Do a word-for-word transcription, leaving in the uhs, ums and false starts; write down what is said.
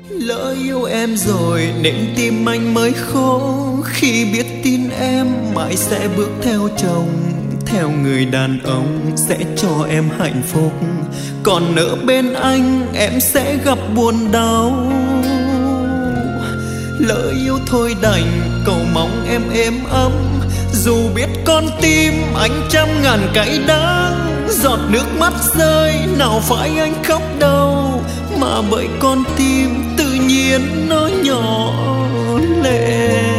Lỡ yêu em rồi nên tim anh mới khổ, khi biết tin em mãi sẽ bước theo chồng, theo người đàn ông sẽ cho em hạnh phúc, còn ở bên anh em sẽ gặp buồn đau. Lỡ yêu thôi đành cầu mong em êm ấm, dù biết con tim anh trăm ngàn cay đắng. Giọt nước mắt rơi nào phải anh khóc đâu, mà bởi con tim tự nhiên nó nhỏ lệ.